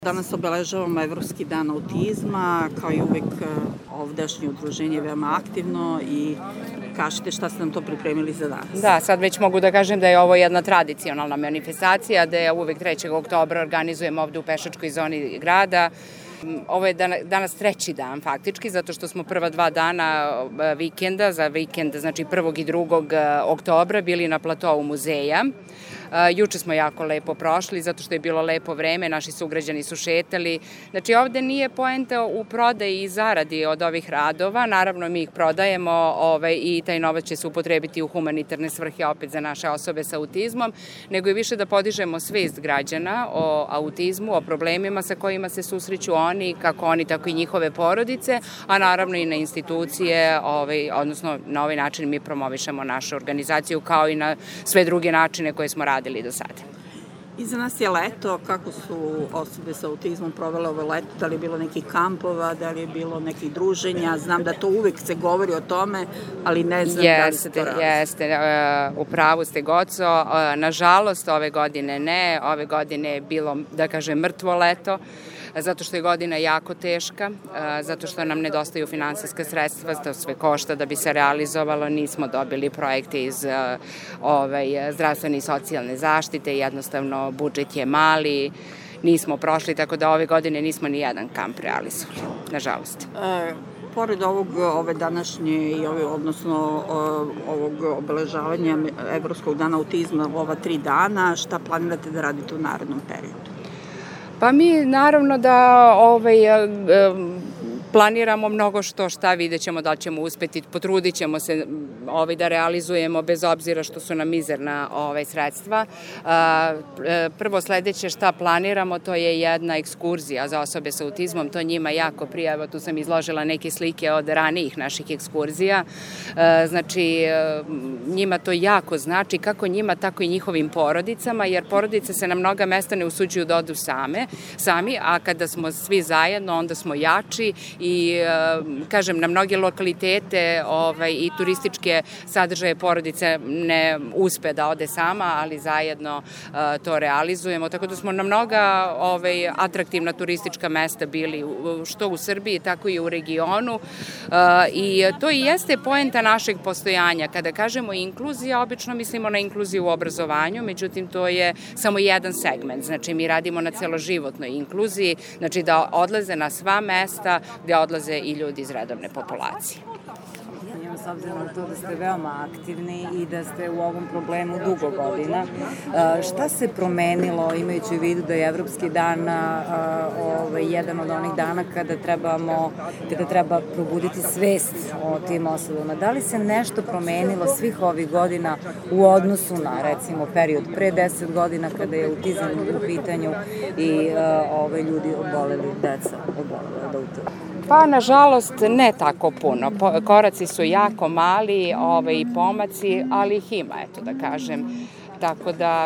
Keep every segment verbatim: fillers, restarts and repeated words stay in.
Danas obeležavamo Evropski dan autizma, kao i uvek ovdašnje udruženje je veoma aktivno i kažete šta ste nam to pripremili za danas. Da, sad već mogu da kažem da je ovo jedna tradicionalna manifestacija, da je uvek trećeg oktobra organizujemo ovde u pešačkoj zoni grada. Ovo je danas treći dan faktički, zato što smo prva dva dana vikenda, za vikend znači prvog i drugog oktobra bili na platovu muzeja. Juče smo jako lepo prošli, zato što je bilo lepo vreme, naši sugrađani su šetali. Znači ovde nije poenta u prodaji i zaradi od ovih radova, naravno mi ih prodajemo ovaj, i taj novac će se upotrebiti u humanitarne svrhe opet za naše osobe sa autizmom, nego je više da podižemo svest građana o autizmu, o problemima sa kojima se susreću oni, kako oni, tako i njihove porodice, a naravno i na institucije, ovaj, odnosno na ovaj način mi promovišemo našu organizaciju kao i na sve druge načine koje smo radili do sada. Iza nas je leto, kako su osobe sa autizmom provele ovo leto, da li je bilo nekih kampova, da li je bilo nekih druženja, znam da to uvek se govori o tome, ali ne znam da li se to radi. Jeste, jeste, u pravu ste Goco, nažalost ove godine ne, ove godine je bilo, da kažem, mrtvo leto, zato što je godina jako teška, zato što nam nedostaju finansijska sredstva, to sve košta da bi se realizovalo, nismo dobili projekte iz ovaj, zdravstvene i socijalne zaštite, jednostavno budžet je mali, nismo prošli, tako da ove godine nismo ni jedan kamp realizovali, nažalost. E, pored ovog, ove današnje i ove, odnosno ovog obeležavanja Evropskog dana autizma ova tri dana, šta planirate da radite u narednom periodu? Pa mi naravno da ovaj, planiramo mnogo što šta, vidjet ćemo da li ćemo uspeti, potrudit ćemo se ovaj, da realizujemo bez obzira što su nam mizerna ovaj, sredstva. Prvo sledeće šta planiramo, to je jedna ekskurzija za osobe sa autizmom, to njima jako prija, evo tu sam izložila neke slike od ranijih naših ekskurzija, znači njima to jako znači, kako njima, tako i njihovim porodicama, jer porodice se na mnoga mesta ne usuđuju da odu same, sami, a kada smo svi zajedno, onda smo jači i, kažem, na mnoge lokalitete ovaj, i turističke sadržaje porodice ne uspe da ode sama, ali zajedno uh, to realizujemo. Tako da smo na mnoga ovaj, atraktivna turistička mesta bili, što u Srbiji, tako i u regionu. Uh, I to i jeste poenta našeg postojanja. Kada kažemo inkluzija, obično mislimo na inkluziju u obrazovanju, međutim to je samo jedan segment. Znači mi radimo na celoživotnoj inkluziji, znači da odlaze na sva mesta gde odlaze i ljudi iz redovne populacije. S obzirom na to da ste veoma aktivni i da ste u ovom problemu dugo godina. Šta se promenilo, imajući u vidu da je Evropski dan ovaj, jedan od onih dana kada trebamo, kada treba probuditi svest o tim osobama? Da li se nešto promenilo svih ovih godina u odnosu na, recimo, period pre deset godina kada je autizam u pitanju i ovaj, ljudi oboleli, deca oboleli od autizma? Pa, nažalost, ne tako puno. Koraci su jako mali, ovaj, pomaci, ali ih ima, eto da kažem. Tako da,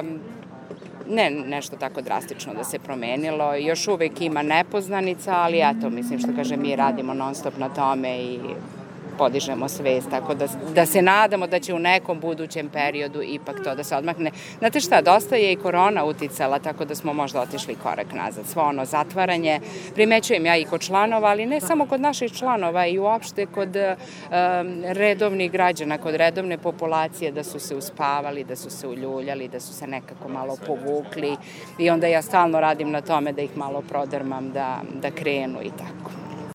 ne nešto tako drastično da se promenilo. Još uvek ima nepoznanica, ali eto, mislim što kažem, mi radimo non stop na tome i podižemo svest, tako da, da se nadamo da će u nekom budućem periodu ipak to da se odmakne. Znate šta, dosta je i korona uticala, tako da smo možda otišli korak nazad. Svo ono zatvaranje, primećujem ja i kod članova, ali ne samo kod naših članova, i uopšte kod um, redovnih građana, kod redovne populacije, da su se uspavali, da su se uljuljali, da su se nekako malo povukli i onda ja stalno radim na tome da ih malo prodrmam, da, da krenu i tako.